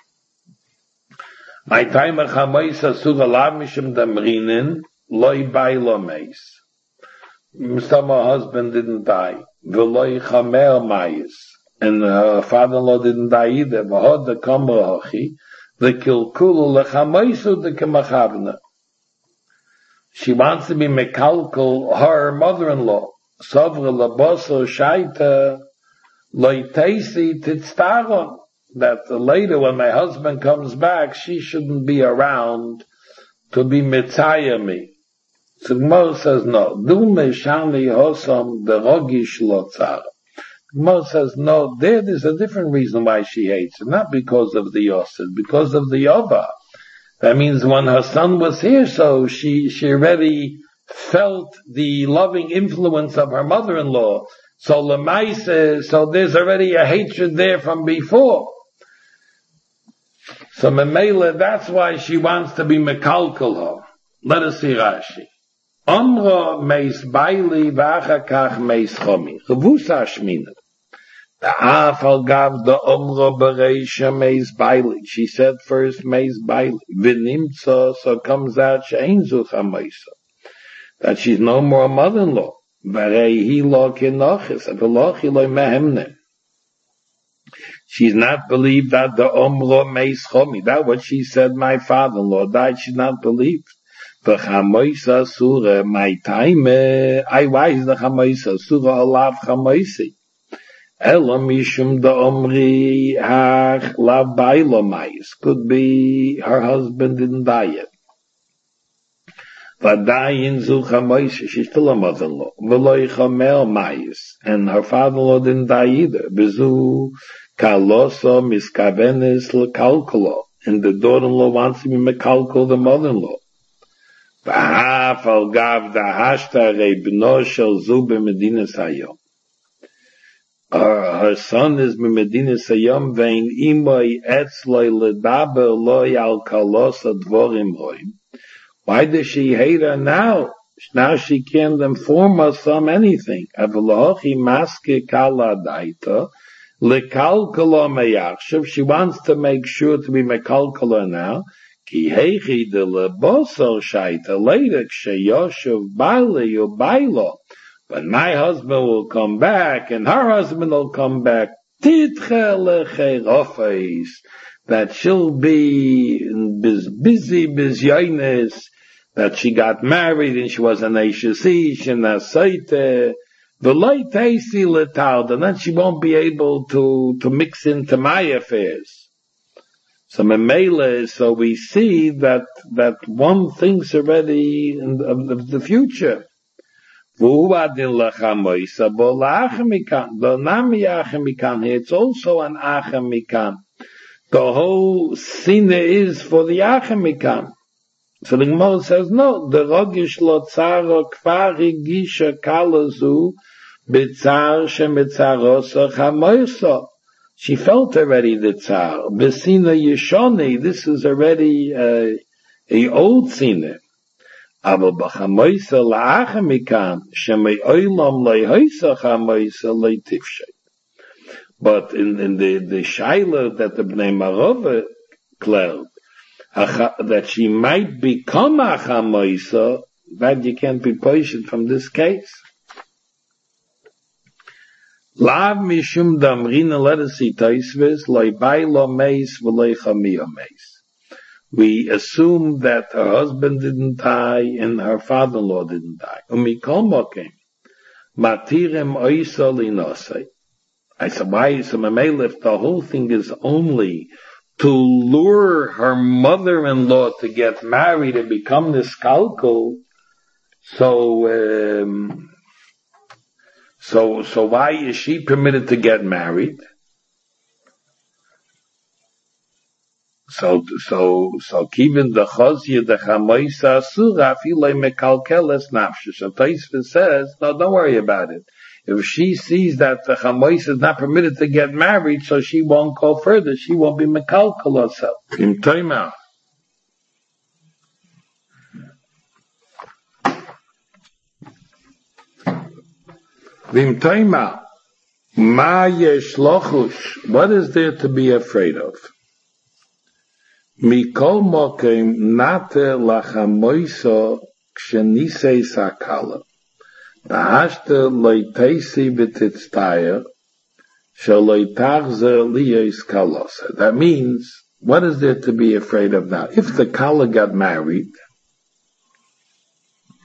My time of Chamois Asur Alav Mishum Damrinin, Loi Bai Lo Meis. So my husband didn't die. V'loi Chamer Mayis. And her father-in-law didn't die either. V'hod the Kamra Hachi, the Kilkulu Lechamaisu the Kamachavna. she wants to be mekalkel her mother-in-law. Sovra laboso shaita loitesi titztaron. That later when my husband comes back, she shouldn't be around to be mitzayah me. So Gemara says no. Dume shani hosam derogish lotzar. Gemara says no. There is a different reason why she hates it, not because of the Yosef, because of the Yova. That means when her son was here, so she she already felt the loving influence of her mother-in-law. So lemaise, so there's already a hatred there from before. So Memela, that's why she wants to be mekalkel her. Let us see Rashi. Omra meis baili v'achakach meis chomi. Revusa shmina. The afal gav the omra bereisha meis baili. She said first meis baili. V'nimtza, so comes out she'ein zucha meisa. That she's no more a mother-in-law. V'rei hi lo kenochis. V'lochi lo mehemne. She's not believed that the omra meis chomi. That what she said, my father-in-law died, she's not believed. The chamoisa surah, my time, I wise the chamoisa surah alav chamoisi. Ela mishum da omri hach lav bailo mais. Could be her husband didn't die yet. Vadayin zu chamoisa, she's still a mother-in-law. V'loi chamel mais. And her father-in-law didn't die either. Bezu kaloso miskavenes l'kalkulo. And the daughter-in-law wants to be mekalkul the mother-in-law. V'hafal gav dahashta reibno shel zu b'medinas hayom. Her son is b'medinas hayom vein imoi etzloi ledaber loi al kalosa dvorim roim. Why does she hate her now? Now she can't inform us on anything. Avlochi maske kala daita lekalkala meyachshav. She wants to make sure to be mekalkala now. Ki heichi de lebosor shaita later ksheyoshav baile or bailo. But my husband will come back and her husband will come back. Titche lecherofeis. That she'll be busy, busyoines. That she got married and she was an Eishesish and a Saite. The light tasty letard, and then she won't be able to, to mix into my affairs. So Memele, so we see that, that one thinks already in the, of the future. It's also an achemikan. The whole scene is for the achemikan. So the Gemara says, no, the rogish lo tzara kvari gisha kalazu b'tzar shemetzarosa chamoisa. She felt already the tzar. B'sina yeshoni, this is already a, a old sina. Aber b'chamoisa la'achamikan shemei oilam le'hoisa chamoisa le'tifshay. But in, in the, the shaila that the Bnei Marova cleared, that she might become a chamoisa, that you can't be patient from this case. Lav mishum damrina, let us see taisvis, loy bailo meis v'loy chamia meis. We assume that her husband didn't die and her father-in-law didn't die. Umikol mokem, matirem oisa linosei. I said, why? So if the whole thing is only to lure her mother-in-law to get married and become this kalkul, so, um, so, so why is she permitted to get married? So, so, so, kivin the chozia the chamoisa asura afilei mekalkeles nafshe. So Taisva says, no, don't worry about it. If she sees that the chamoisa is not permitted to get married, so she won't go further. She won't be mekalkel herself. In Toima. Vim Toima. Ma yesh lochush. What is there to be afraid of? Mikol mokem nate lachamoisa kshenisei sakala. That means, what is there to be afraid of now? If the Kala got married,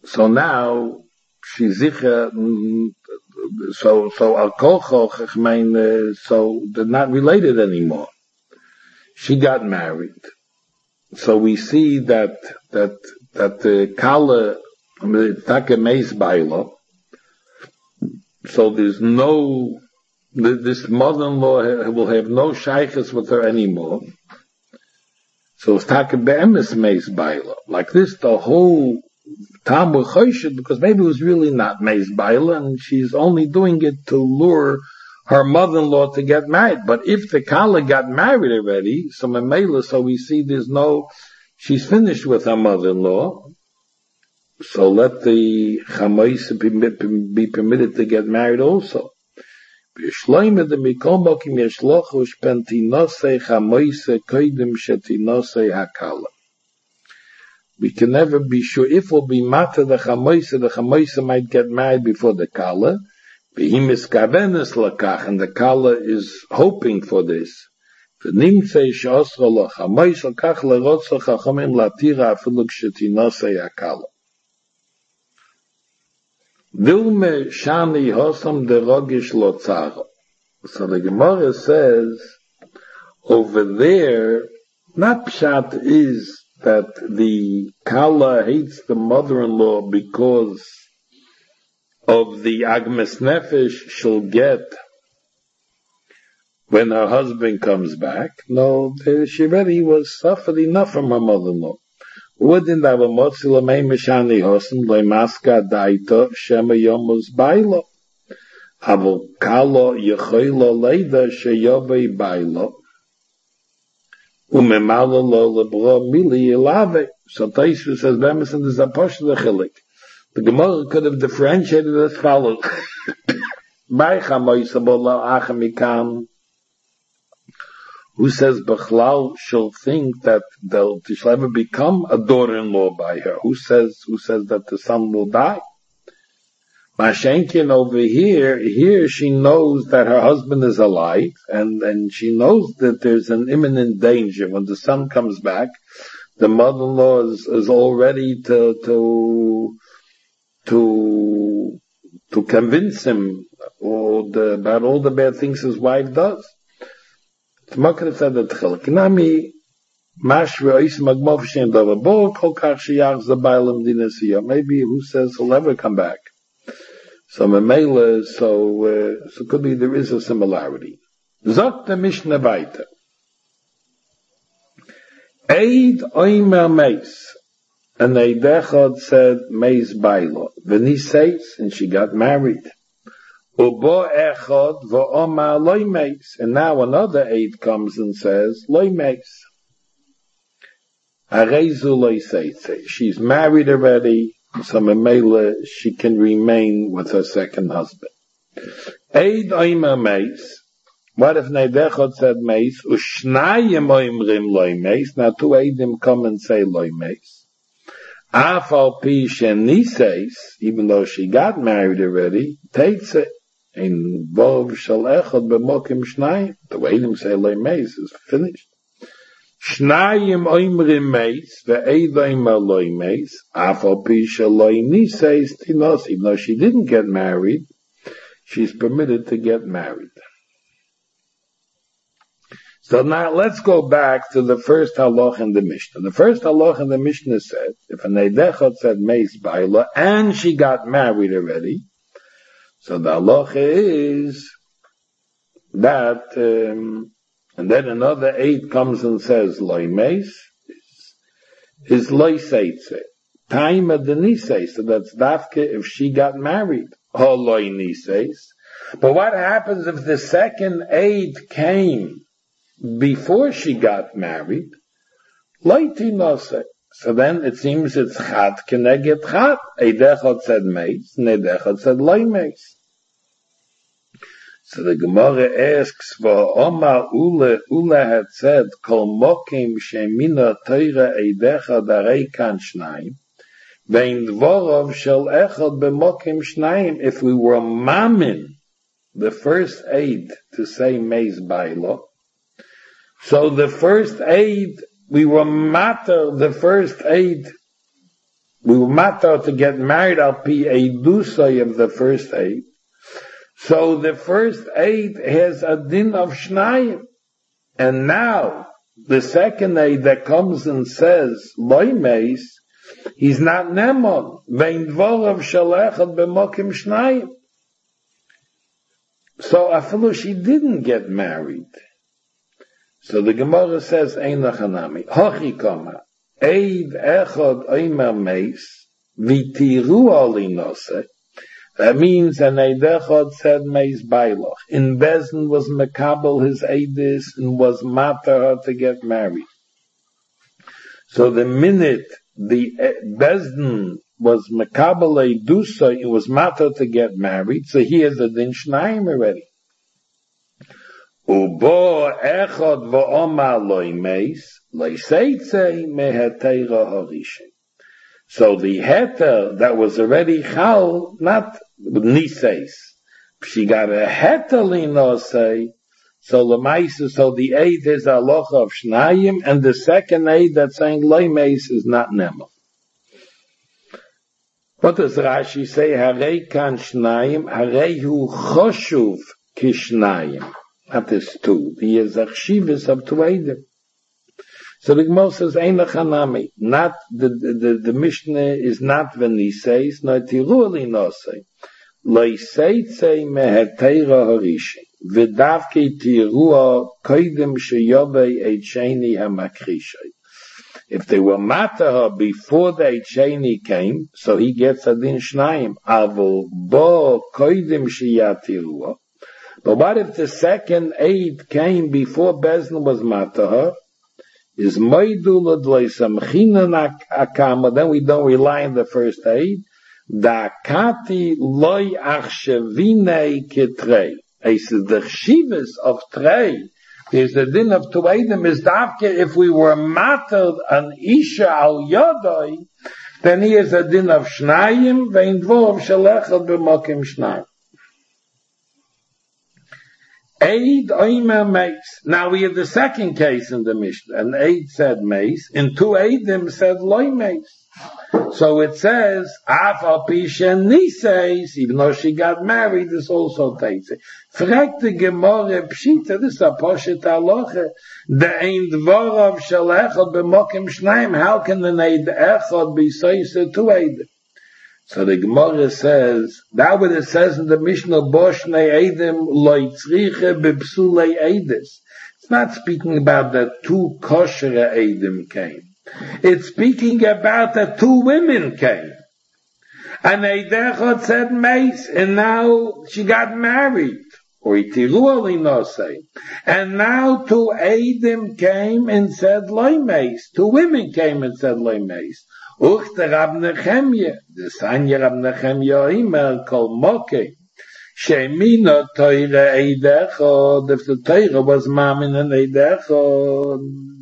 So now, she's sicher, so, so al kolchoch, I mean, uh, so they're not related anymore. She got married. So we see that, that, that the Kala, Taka Meis Baila, so there's no, this mother-in-law will have no shaykhs with her anymore. So it's Taka Be'emes Meis Baila. Like this, the whole Talmud Choshed, because maybe it was really not Meis Baila, and she's only doing it to lure her mother-in-law to get married. But if the Kala got married already, so Memela, so we see there's no, she's finished with her mother-in-law. So let the Chamois be permitted to get married also. We can never be sure if we'll be matter the Chamois, the Chamois might get married before the Kala. And the Kala is hoping for this. Vilme shani hosam derogish lotzaro. So the Gemara says over there, not pshat is that the Kala hates the mother-in-law because of the agmes nefesh she'll get when her husband comes back. No, she already was suffered enough from her mother-in-law. Wouldn't have a motzila mei mishani hosen le maska daito shema yomus bailo. Avo kalo yechoilo leida sheyovei bailo. Umemalo lo lebro mili ilave. So Taishu says, Bemis and the Zaposh the Chilik. The Gemara could have differentiated as follows. Baicha moisabolo achamikan. Who says Bechlal she'll think that they'll, she'll ever become a daughter-in-law by her? Who says, who says that the son will die? Mashenkin over here, here she knows that her husband is alive, and, and she knows that there's an imminent danger. When the son comes back, the mother-in-law is, is all ready to, to, to, to convince him or the, about all the bad things his wife does. Maybe who says he'll never come back. So Memela, so uh, so could be there is a similarity. Zok the Mishnah weiter. Eid oimer meis. And Eidechad said meis bailo. V'ni says, and she got married. Ubo echad v'omar loy meis. And now another Eid comes and says loy meis. Arezu loy seitze. She's married already. So Memela, she can remain with her second husband. Eid oimer meis. What if Neidechot said meis? Ushnayim oimrim loy meis. Now two Eidim come and say loy meis. Afal pi sheniseis, even though she got married already, takes it. In Vov shal echot b'mokim shnayim. The Eidim say loy meis is finished. Shnayim oimrim meis, ve'eid oimer loy meis, afal pi shaloy niseis tinos. Even though she didn't get married, she's permitted to get married. So now let's go back to the first halach in the Mishnah. The first halach in the Mishnah said, if an Eidechot said meis baila, and she got married already, so the halacha is that, um, and then another eight comes and says loy meis, is loy seitze. Time of the niseis, so that's dafke if she got married. Ho loy niseis. But what happens if the second eight came before she got married? Loiti nose. So then it seems it's chat keneget chat. Eidechot said meis, and Eidechot said loy meis. So the Gemara asks, V'omar ule, ule had said, Kol mokim shemina teira Eidechot arei kan shnayim, vein dvorov shel echot b'mokim shnayim. If we were mamin, the first aid to say meis bailo, so the first aid, we were matter, the first aid we were matter to get married al pi eidusay of the first aid. So the first aid has a din of shnayim. And now, the second aid that comes and says, loy meis, he's not nemon. Vein dvorav shalechad b'mokim shnayim. So afilu she didn't get married. So the Gemara says, ein lachanami. Hochi koma. Eid echad oimer meis, vitiru alinose. That means an eid echad said meis bailoch. In Bezdin was mekabel his eidis and was matter her to get married. So the minute the Bezdin was mekabel eidusa, it was matter to get married. So he has a din shnayim already. Ubo echad v'omar loy meis, loy seitzei meheteira harishin. So the heter that was already chal, not niseis. She got a heter linosei, so the meis, so the aid is a locha of shnayim, and the second aid that's saying loy meis is not nema. What does Rashi say? Harei kan shnayim, harei hu choshuv kishnayim. That is two. The Yezachshivas of two Eidim. So the Gemara says, Ein lachanami. Not, the, the, the Mishnah is not when he says, no tiru linosei. Loi seitzei meheteira harishin. V'davki tiruah koidim sheyobei eicheni hamakrishay. If they were matter before the eicheni came, so he gets a din shnayim. Avol bo koidim sheyatiruah. But what if the second aid came before Bezdin was matah? Is moidul adloisamchina akama? Then we don't rely on the first aid. Da kati loy achshavine ketrei. He says the chivas of trei. There's the din of two aidim is davke. If we were mattered an isha al yodoi, then he is a din of shnayim vein dvov shalechad b'mokim shnayim. Eid oimer meis. Now we have the second case in the Mishnah. An Eid said meis, and two Eidim said loy meis. So it says, af al pishen niseis, even though she got married, this also takes it. Frag the Gemara pshita, this is a poshet aloche. The ein dvorav shel echad b'mokim shnayim. How can an Eid echad be soise two Eidim? So the Gemara says, that what it says in the Mishnah, Boshnei Eidim loy tzriche b'psulei Eidis. It's not speaking about the two kosher Eidim came. It's speaking about the two women came. And Eid echad said meis, and now she got married. Or itiru alinosei. And now two Eidim came and said loy meis. Two women came and said loy meis. Uch der Rab Nechemye, the Sanya Rab Nechemye Oimer kol moke, shemina teire eidechod, if the teire was mamin and eidechod,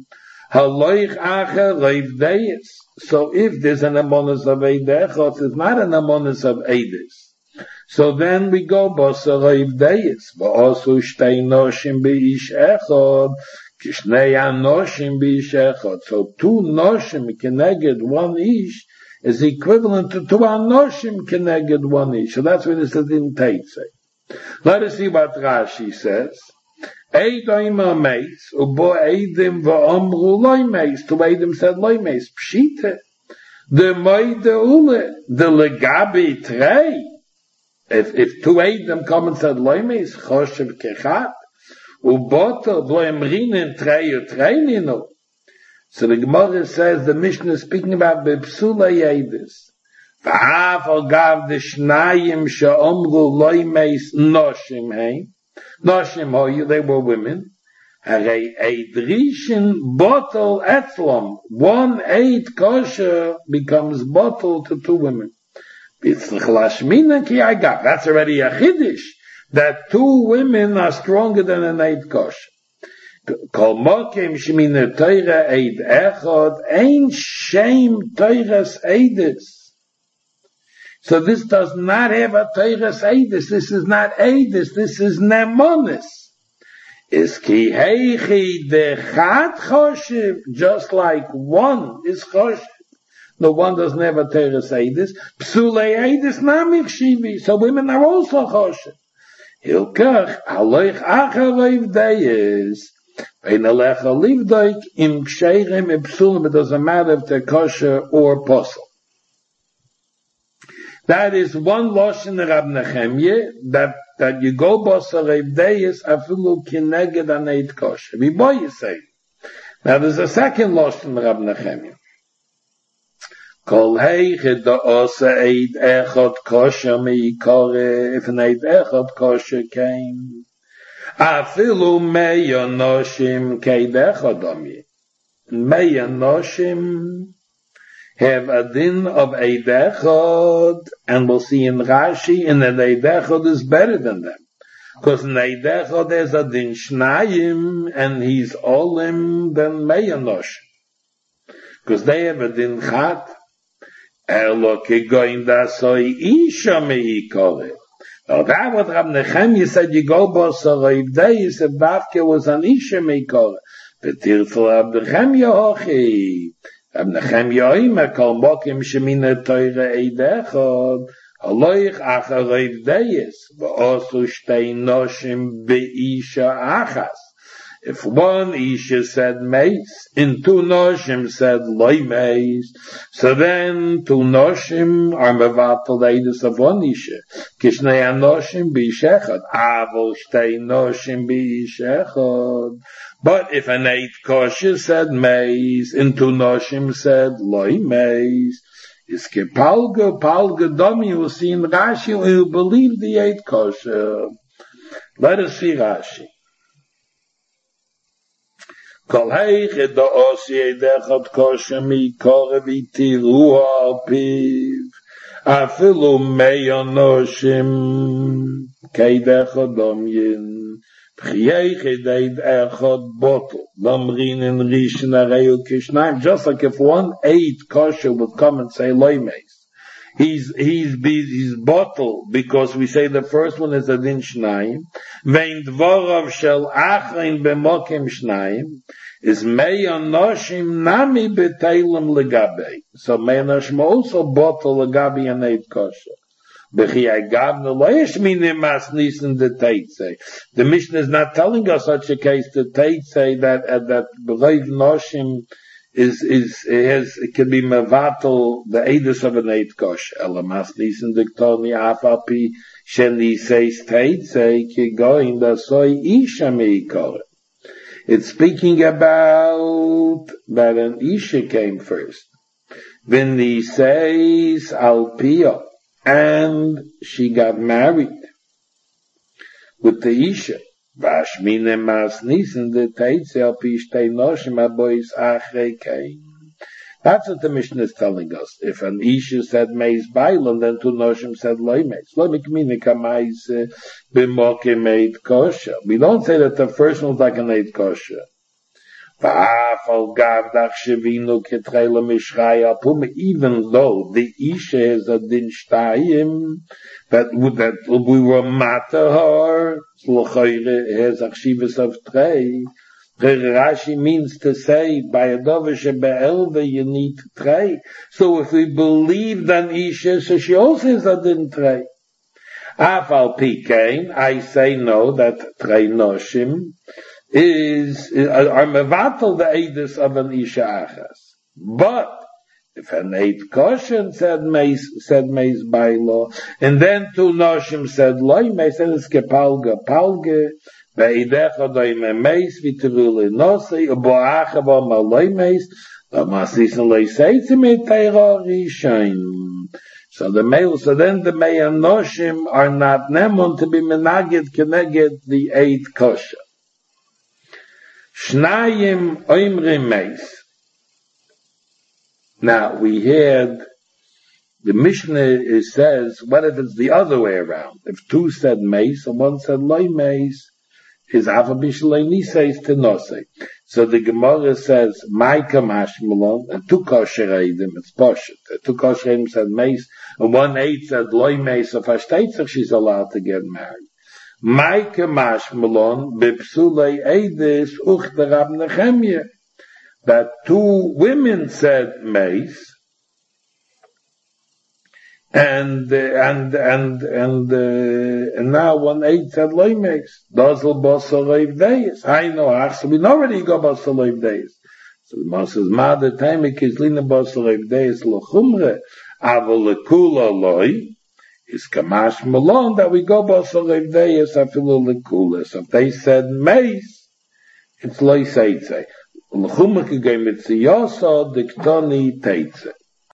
haloich acher reiv deis. So if there's an amonis of eidechod, it's not an amonis of eidis. So then we go bosa reiv deis, v'osu shtei noshim b'ish echod, Kishnei anoshim b'ish echad. So two noshim keneged one ish is equivalent to two anoshim keneged one ish. So that's what it says in Teitzei. Let us see what Rashi says. Eid oimer meis, ubo eidim v'omru loy meis. Two eidim said loy meis. Pshite. The moide ule, the legabi trei. If, if two eidim come and said loy meis, choshev kechat. Uboto bloemrinen treyu treinino. So the Gemara says the Mishnah is speaking about bepsula yedis. V'af al gav the shnayim she'omru loy meis noshim hein. Noshim hoyu, they were women. Harei eidrishin bottle etzlom. One eight kosher becomes bottle to two women. Bitzrich lashmina ki agav. That's already a chiddush. That two women are stronger than an eid kosher. Kol mokim shemina teira eid echad ein shame teiras eidis. So this does not have a teiras eidis. This is not eidis. This is nemonis. Is ki heichi dechat choshev, just like one is choshev. No one doesn't have a teres eidis. Psulei eidis namich shivi. So women are also choshev. Hilkach, aloich acharoiv deyes. Vein alecha livdoik im ksheirem im psulim. It doesn't matter if they're kosher or posel. That is one lashon Rab Nechemye, that, that you go basar reiv deyes afilu kineged aneit kosher. We boy you say. Now there's a second lashon Rab Nechemye. Kol heiche da osa eid echot kosher meikore, if an eid echot kosher came. Afilu meya noshim keid echot ami. Meya noshim have a din of eid echot, and we'll see in Rashi, in an eid echot is better than them. Because in eid echot there's a din shnayim, and he's olim than meya noshim. Because they have a din chat. Elo ke goin da soy isha meikore. Now that what Rab Nechemye said, you go basar reiv deyes, if Bavke was an isha meikore. V'tirfel Rab Nechemye hochi. Rab Nechemye oimer kol mokim shemine teure eid echot. Aloich achar reiv deyes. V'osu shtei noshim be'isha achas. If one Isha said mace, and two Noshim said loy mace, so then two Noshim are mevatel the eidus of one Isha. Kishnei Noshim b'ishechad, avol shtei Noshim b'ishechad. But if an eight kosher said mace, and two Noshim said loy mace, is kepalga, palga domi, you will see in Rashi, you will believe the eight kosher. Let us see Rashi. Kol heiche da osi edechot kosher mi kore v'tiru al piv. Afilu meya noshim keidechot domyin. P'chiyeiche deid echot bottle. Domrin in rishon areu kishnayim. Just like if one eight kosher would come and say loimes. He's, he's, he's bottle, because we say the first one is a din shnayim. Vein dvorav shel achrein b'mokim shnayim. Is meya noshim nami b'teilim legabe. So meya noshim also bottle legabe and eid kosher. B'chi agavna lo yesh minim mas nisen de teitze. The Mishnah is not telling us such a case. The teitze that, uh, that b'leiv noshim is, is, it has, it can be mevatel, the eidus of an eid kosher. Ela mas nisen diktoni afapi sheni seis teitze ki goin da soy isha meikore. It's speaking about that an Isha came first. When he says Alpia, and she got married with the Isha. Vashmine mas nisen de teitze alpi shtei noshim abois achrei kein. That's what the Mishnah is telling us. If an Isha said meis bailan, then two Noshim said loy meis. Loy mikminika meis b'mokim eid kosher. We don't say that the first one's like an eid kosher. V'afal gavdach shevinu ketreila mishraya pum. Even though the Isha is a din shtayim, that that we were matter her, l'choyre has achshivas of trei. Rashi means to say, by a dovish be'elve, you need to tray. So if we believe that Isha, so she also is a din tray. Afal pikein, I say no, that tray noshim is, are mevatel the eidus of an Isha achas. But, if an eid kosher said meis, said meis by law, and then two noshim said loy meis, then it's kepalga, palga, Ve'idech doime meis v'tirule nosei uboacha bo maloi meis v'masisen leiseitze meiteira rishain. So the male, so then the meya noshim are not nemun to be menaged keneged the eight kosher. Shnayim oimrim meis. Now we heard the Mishnah says, what if it's the other way around? If two said meis and one said loy meis, is Avabishaleni says to Nosei. So the Gemara says, Maika Mashmalon, and two kosher eidim, it's Poshet. Two kosher eidim said meis, and one eight said loy meis, of Hashteitzach she's allowed to get married. Maika Mashmalon, Bipsulei Eidis, Uch the Rab Nechemye. That two women said meis, And, uh, and, and, and, uh, and now one eight said loimex, dozel basal leiv deis. I know, ach, so we already go basal leiv deis. So the man says, mother taimik is lina basal leiv deis l'chumre, aval lekula loi, is kamash malon that we go basal leiv deis afilu lekula. So if they said meis, it's loy seitze. L'chumre kegay mitziyasa diktoni teitze.